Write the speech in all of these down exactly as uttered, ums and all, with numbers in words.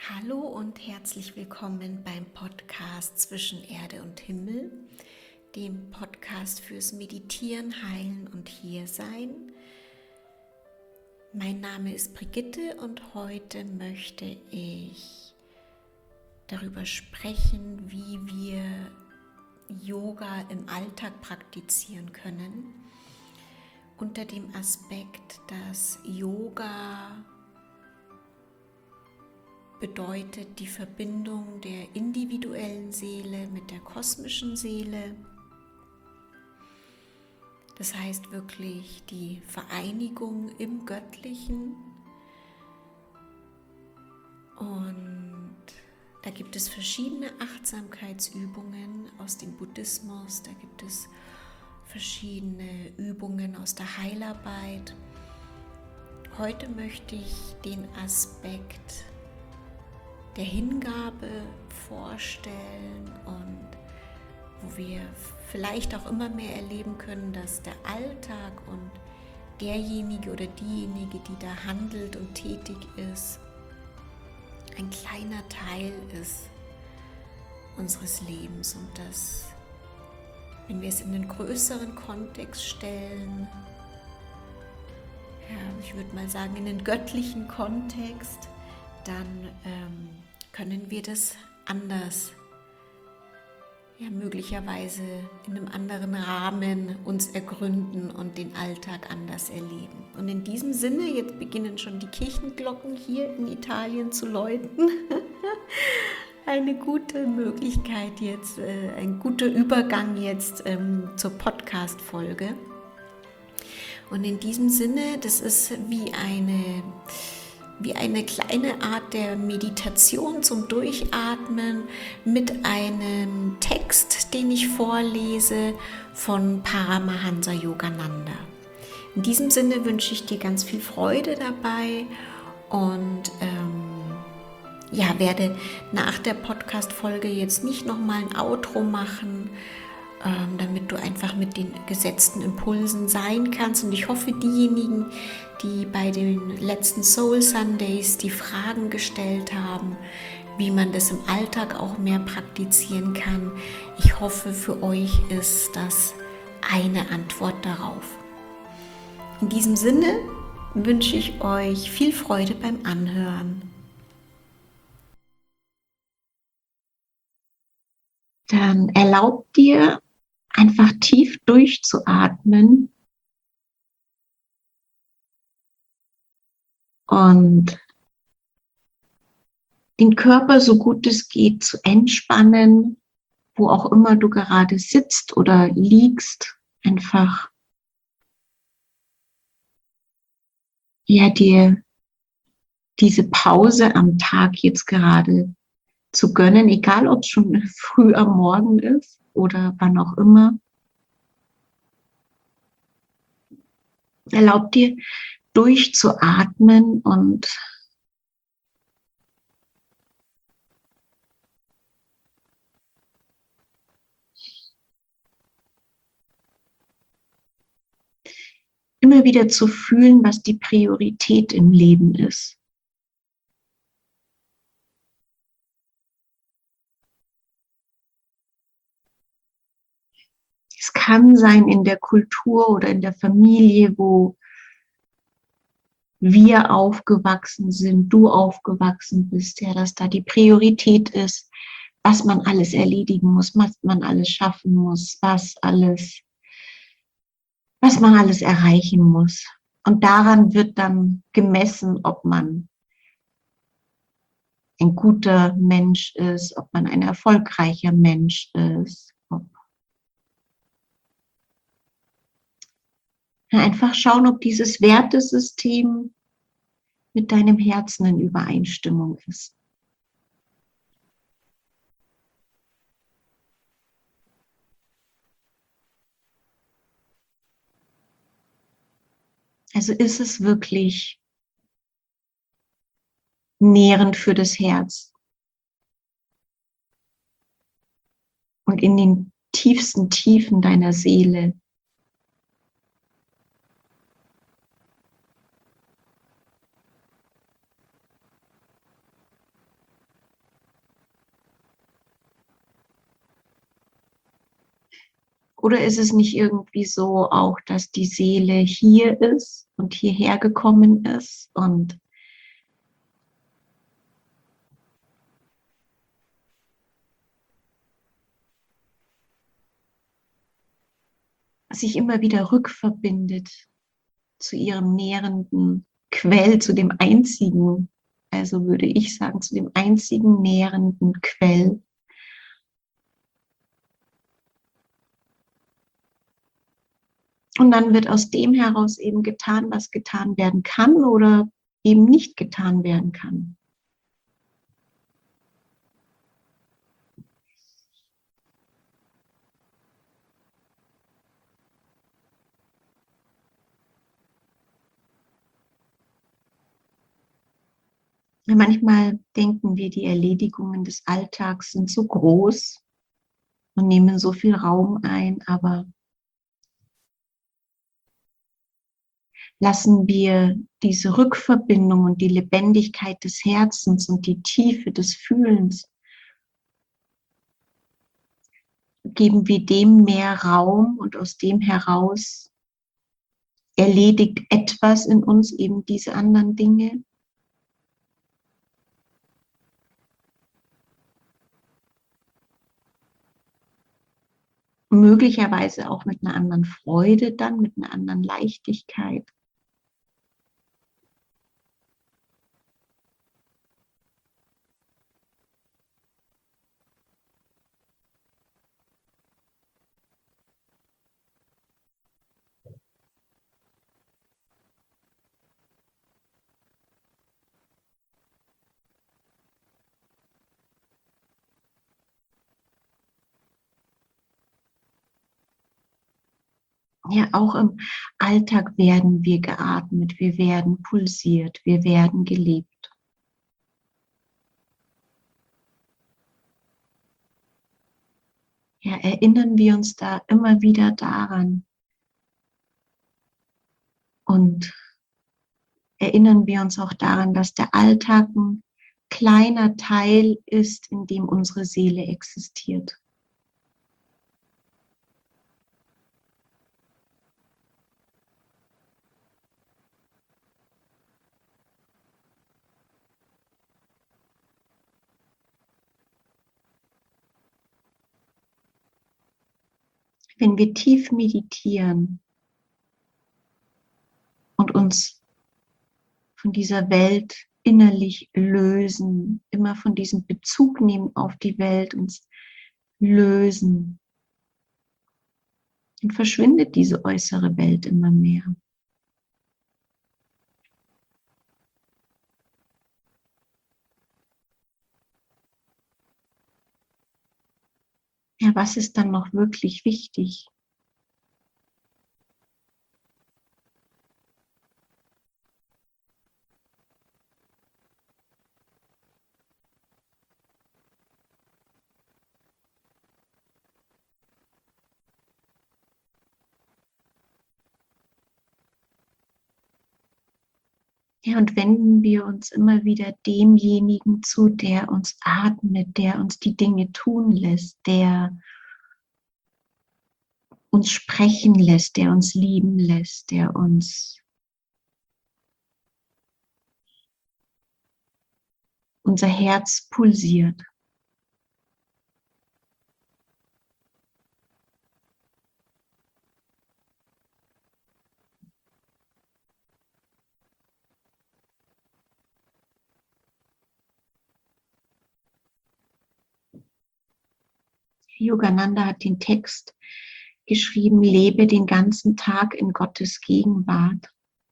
Hallo und herzlich willkommen beim Podcast Zwischen Erde und Himmel, dem Podcast fürs Meditieren, Heilen und Hiersein. Mein Name ist Brigitte und heute möchte ich darüber sprechen, wie wir Yoga im Alltag praktizieren können, unter dem Aspekt, dass Yoga bedeutet die Verbindung der individuellen Seele mit der kosmischen Seele. Das heißt wirklich die Vereinigung im Göttlichen. Und da gibt es verschiedene Achtsamkeitsübungen aus dem Buddhismus, da gibt es verschiedene Übungen aus der Heilarbeit. Heute möchte ich den Aspekt der Hingabe vorstellen und wo wir vielleicht auch immer mehr erleben können, dass der Alltag und derjenige oder diejenige, die da handelt und tätig ist, ein kleiner Teil ist unseres Lebens und dass, wenn wir es in den größeren Kontext stellen, ja, ich würde mal sagen, in den göttlichen Kontext, dann ähm, können wir das anders, ja, möglicherweise in einem anderen Rahmen uns ergründen und den Alltag anders erleben. Und in diesem Sinne, jetzt beginnen schon die Kirchenglocken hier in Italien zu läuten. Eine gute Möglichkeit jetzt, äh, ein guter Übergang jetzt ähm, zur Podcast-Folge. Und in diesem Sinne, das ist wie eine... wie eine kleine Art der Meditation zum Durchatmen mit einem Text, den ich vorlese von Paramahansa Yogananda. In diesem Sinne wünsche ich dir ganz viel Freude dabei und ähm, ja, werde nach der Podcast-Folge jetzt nicht nochmal ein Outro machen, ähm, damit du einfach mit den gesetzten Impulsen sein kannst. Und ich hoffe, diejenigen, die bei den letzten Soul Sundays die Fragen gestellt haben, wie man das im Alltag auch mehr praktizieren kann, ich hoffe, für euch ist das eine Antwort darauf. In diesem Sinne wünsche ich euch viel Freude beim Anhören. Dann erlaubt dir, einfach tief durchzuatmen und den Körper so gut es geht zu entspannen, wo auch immer du gerade sitzt oder liegst, einfach ja dir diese Pause am Tag jetzt gerade zu gönnen, egal ob es schon früh am Morgen ist oder wann auch immer. Erlaub dir durchzuatmen und immer wieder zu fühlen, was die Priorität im Leben ist. Es kann sein in der Kultur oder in der Familie, wo wir aufgewachsen sind, du aufgewachsen bist, ja, dass da die Priorität ist, was man alles erledigen muss, was man alles schaffen muss, was alles, was man alles erreichen muss. Und daran wird dann gemessen, ob man ein guter Mensch ist, ob man ein erfolgreicher Mensch ist. Ob Einfach schauen, ob dieses Wertesystem mit deinem Herzen in Übereinstimmung ist. Also ist es wirklich nährend für das Herz und in den tiefsten Tiefen deiner Seele Oder ist es nicht irgendwie so auch, dass die Seele hier ist und hierher gekommen ist und sich immer wieder rückverbindet zu ihrem nährenden Quell, zu dem einzigen, also würde ich sagen, zu dem einzigen nährenden Quell. Und dann wird aus dem heraus eben getan, was getan werden kann oder eben nicht getan werden kann. Manchmal denken wir, die Erledigungen des Alltags sind so groß und nehmen so viel Raum ein, aber lassen wir diese Rückverbindung und die Lebendigkeit des Herzens und die Tiefe des Fühlens, geben wir dem mehr Raum und aus dem heraus erledigt etwas in uns eben diese anderen Dinge. Möglicherweise auch mit einer anderen Freude dann, mit einer anderen Leichtigkeit. Ja, auch im Alltag werden wir geatmet, wir werden pulsiert, wir werden gelebt. Ja, erinnern wir uns da immer wieder daran und erinnern wir uns auch daran, dass der Alltag ein kleiner Teil ist, in dem unsere Seele existiert. Wenn wir tief meditieren und uns von dieser Welt innerlich lösen, immer von diesem Bezug nehmen auf die Welt, uns lösen, dann verschwindet diese äußere Welt immer mehr. Ja, was ist dann noch wirklich wichtig? Ja, und wenden wir uns immer wieder demjenigen zu, der uns atmet, der uns die Dinge tun lässt, der uns sprechen lässt, der uns lieben lässt, der uns unser Herz pulsiert. Yogananda hat den Text geschrieben, lebe den ganzen Tag in Gottes Gegenwart.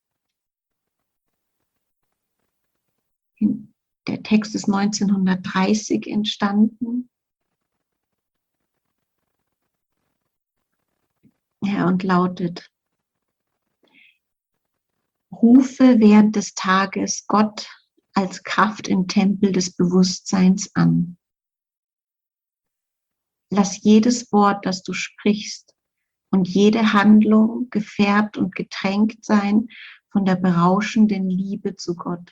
Der Text ist neunzehnhundertdreißig entstanden. Ja, und lautet: Rufe während des Tages Gott als Kraft im Tempel des Bewusstseins an. Lass jedes Wort, das du sprichst, und jede Handlung gefärbt und getränkt sein von der berauschenden Liebe zu Gott.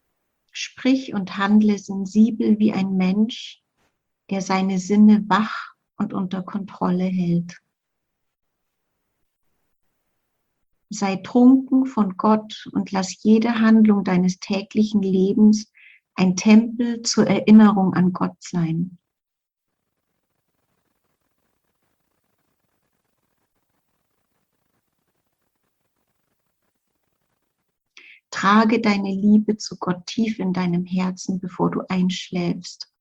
Sprich und handle sensibel wie ein Mensch, der seine Sinne wach und unter Kontrolle hält. Sei trunken von Gott und lass jede Handlung deines täglichen Lebens ein Tempel zur Erinnerung an Gott sein. Trage deine Liebe zu Gott tief in deinem Herzen, bevor du einschläfst.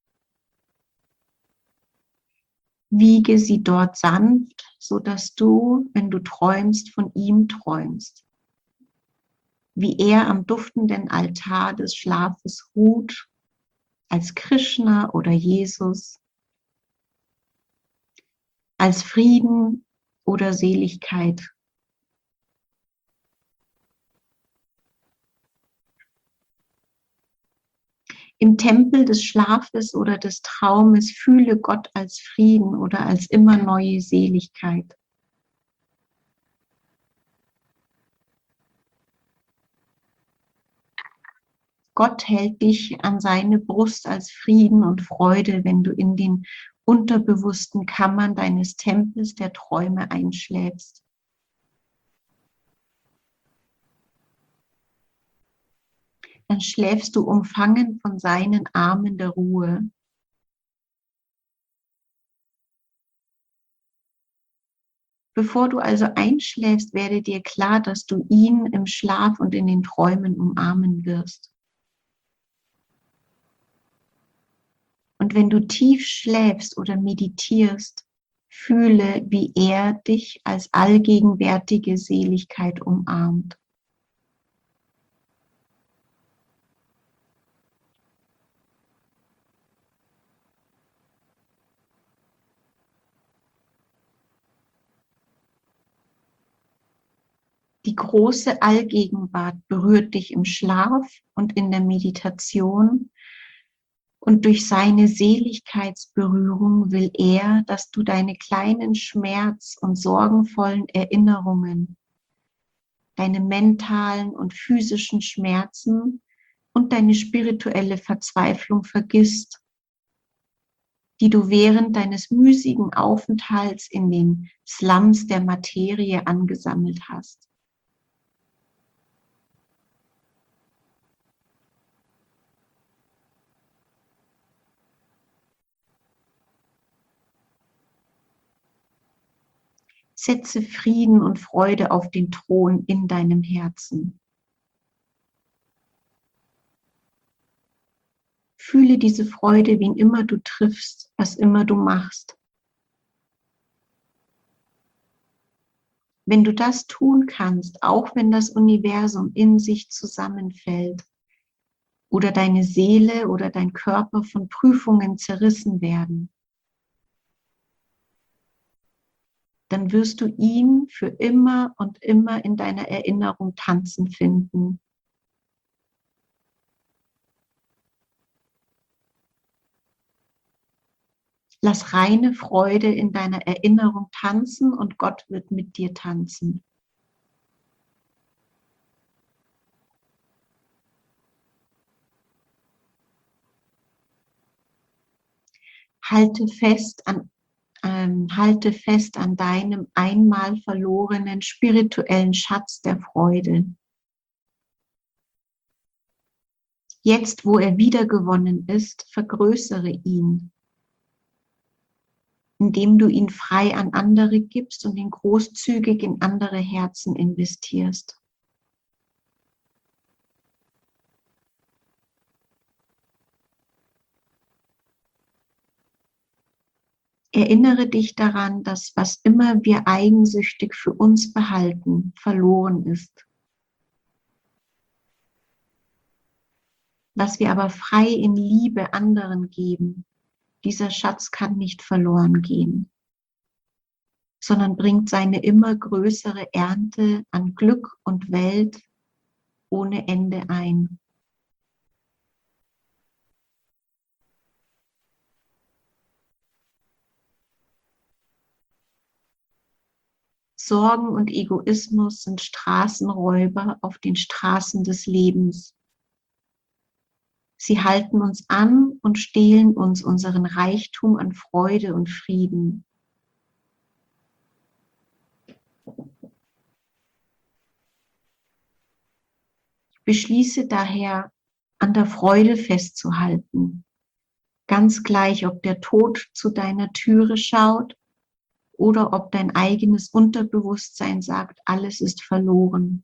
Wiege sie dort sanft, sodass du, wenn du träumst, von ihm träumst. Wie er am duftenden Altar des Schlafes ruht, als Krishna oder Jesus, als Frieden oder Seligkeit. Im Tempel des Schlafes oder des Traumes fühle Gott als Frieden oder als immer neue Seligkeit. Gott hält dich an seine Brust als Frieden und Freude, wenn du in den unterbewussten Kammern deines Tempels der Träume einschläfst. Dann schläfst du umfangen von seinen Armen der Ruhe. Bevor du also einschläfst, werde dir klar, dass du ihn im Schlaf und in den Träumen umarmen wirst. Und wenn du tief schläfst oder meditierst, fühle, wie er dich als allgegenwärtige Seligkeit umarmt. Die große Allgegenwart berührt dich im Schlaf und in der Meditation. Und durch seine Seligkeitsberührung will er, dass du deine kleinen Schmerz- und sorgenvollen Erinnerungen, deine mentalen und physischen Schmerzen und deine spirituelle Verzweiflung vergisst, die du während deines müßigen Aufenthalts in den Slums der Materie angesammelt hast. Setze Frieden und Freude auf den Thron in deinem Herzen. Fühle diese Freude, wen immer du triffst, was immer du machst. Wenn du das tun kannst, auch wenn das Universum in sich zusammenfällt oder deine Seele oder dein Körper von Prüfungen zerrissen werden, dann wirst du ihn für immer und immer in deiner Erinnerung tanzen finden. Lass reine Freude in deiner Erinnerung tanzen und Gott wird mit dir tanzen. Halte fest an Ähm, halte fest an deinem einmal verlorenen spirituellen Schatz der Freude. Jetzt, wo er wiedergewonnen ist, vergrößere ihn, indem du ihn frei an andere gibst und ihn großzügig in andere Herzen investierst. Erinnere dich daran, dass was immer wir eigensüchtig für uns behalten, verloren ist. Was wir aber frei in Liebe anderen geben, dieser Schatz kann nicht verloren gehen, sondern bringt seine immer größere Ernte an Glück und Welt ohne Ende ein. Sorgen und Egoismus sind Straßenräuber auf den Straßen des Lebens. Sie halten uns an und stehlen uns unseren Reichtum an Freude und Frieden. Beschließe daher, an der Freude festzuhalten, ganz gleich, ob der Tod zu deiner Türe schaut oder ob dein eigenes Unterbewusstsein sagt, alles ist verloren.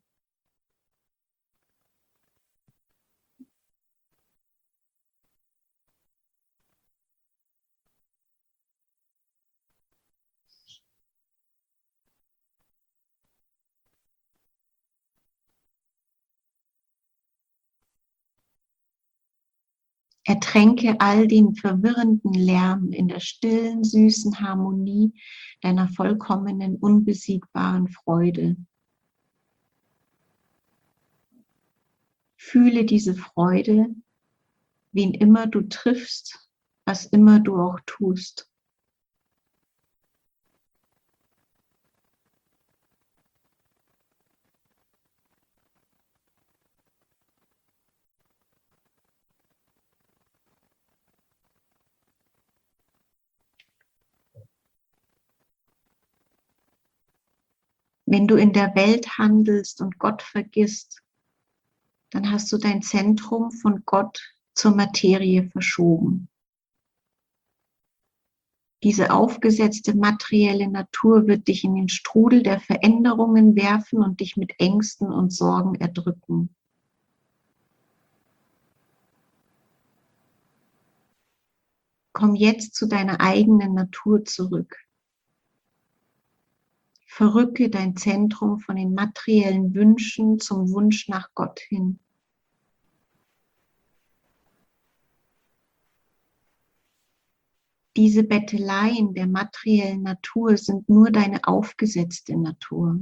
Ertränke all den verwirrenden Lärm in der stillen, süßen Harmonie deiner vollkommenen, unbesiegbaren Freude. Fühle diese Freude, wen immer du triffst, was immer du auch tust. Wenn du in der Welt handelst und Gott vergisst, dann hast du dein Zentrum von Gott zur Materie verschoben. Diese aufgesetzte materielle Natur wird dich in den Strudel der Veränderungen werfen und dich mit Ängsten und Sorgen erdrücken. Komm jetzt zu deiner eigenen Natur zurück. Verrücke dein Zentrum von den materiellen Wünschen zum Wunsch nach Gott hin. Diese Betteleien der materiellen Natur sind nur deine aufgesetzte Natur.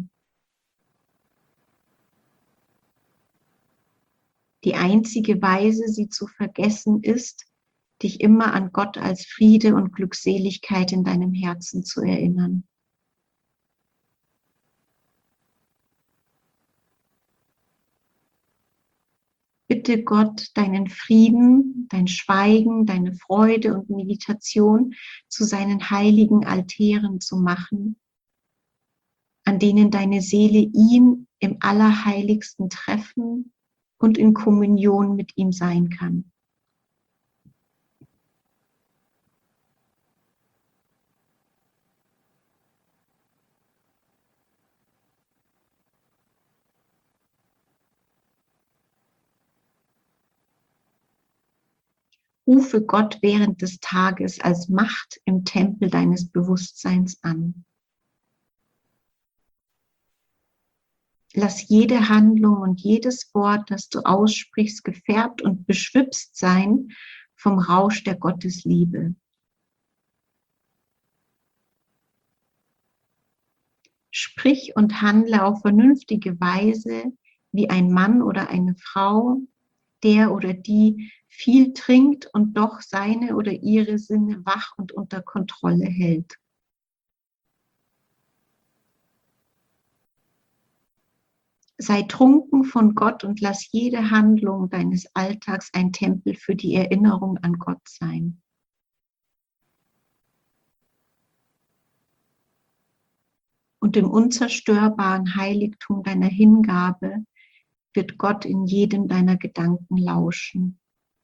Die einzige Weise, sie zu vergessen, ist, dich immer an Gott als Friede und Glückseligkeit in deinem Herzen zu erinnern. Bitte Gott, deinen Frieden, dein Schweigen, deine Freude und Meditation zu seinen heiligen Altären zu machen, an denen deine Seele ihn im Allerheiligsten treffen und in Kommunion mit ihm sein kann. Rufe Gott während des Tages als Macht im Tempel deines Bewusstseins an. Lass jede Handlung und jedes Wort, das du aussprichst, gefärbt und beschwipst sein vom Rausch der Gottesliebe. Sprich und handle auf vernünftige Weise wie ein Mann oder eine Frau, der oder die viel trinkt und doch seine oder ihre Sinne wach und unter Kontrolle hält. Sei trunken von Gott und lass jede Handlung deines Alltags ein Tempel für die Erinnerung an Gott sein. Und im unzerstörbaren Heiligtum deiner Hingabe wird Gott in jedem deiner Gedanken lauschen.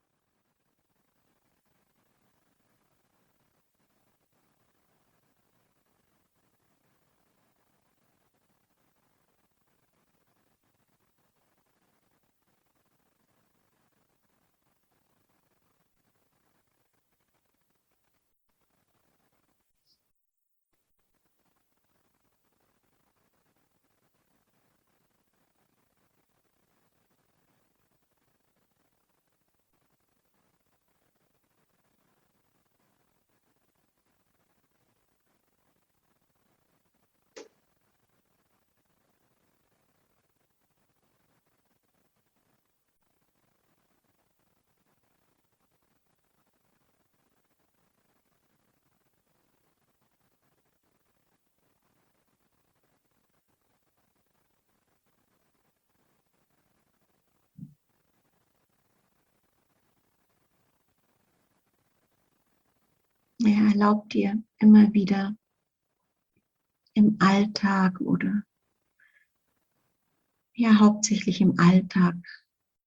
Ja, erlaub dir immer wieder im Alltag oder ja hauptsächlich im Alltag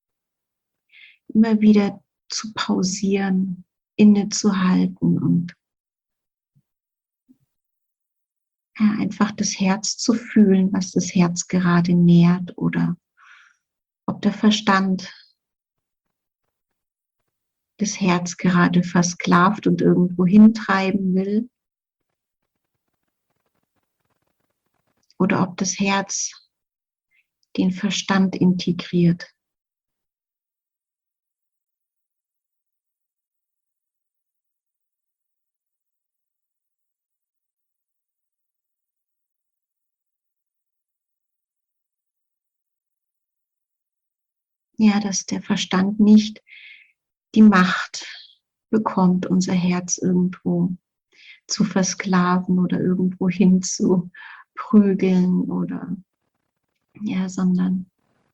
immer wieder zu pausieren, innezuhalten und ja, einfach das Herz zu fühlen, was das Herz gerade nährt oder ob der Verstand das Herz gerade versklavt und irgendwo hintreiben will oder ob das Herz den Verstand integriert. Ja, dass der Verstand nicht die Macht bekommt, unser Herz irgendwo zu versklaven oder irgendwo hin zu prügeln oder ja, sondern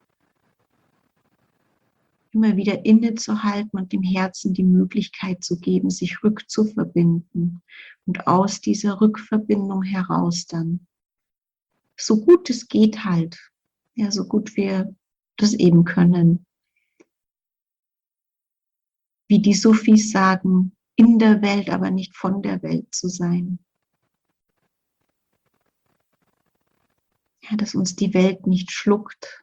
immer wieder innezuhalten und dem Herzen die Möglichkeit zu geben, sich rückzuverbinden und aus dieser Rückverbindung heraus dann, so gut es geht halt, ja, so gut wir das eben können, wie die Sufis sagen, in der Welt, aber nicht von der Welt zu sein. Ja, dass uns die Welt nicht schluckt.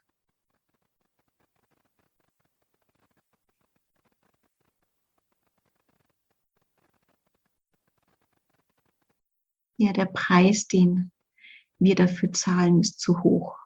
Ja, der Preis, den wir dafür zahlen, ist zu hoch.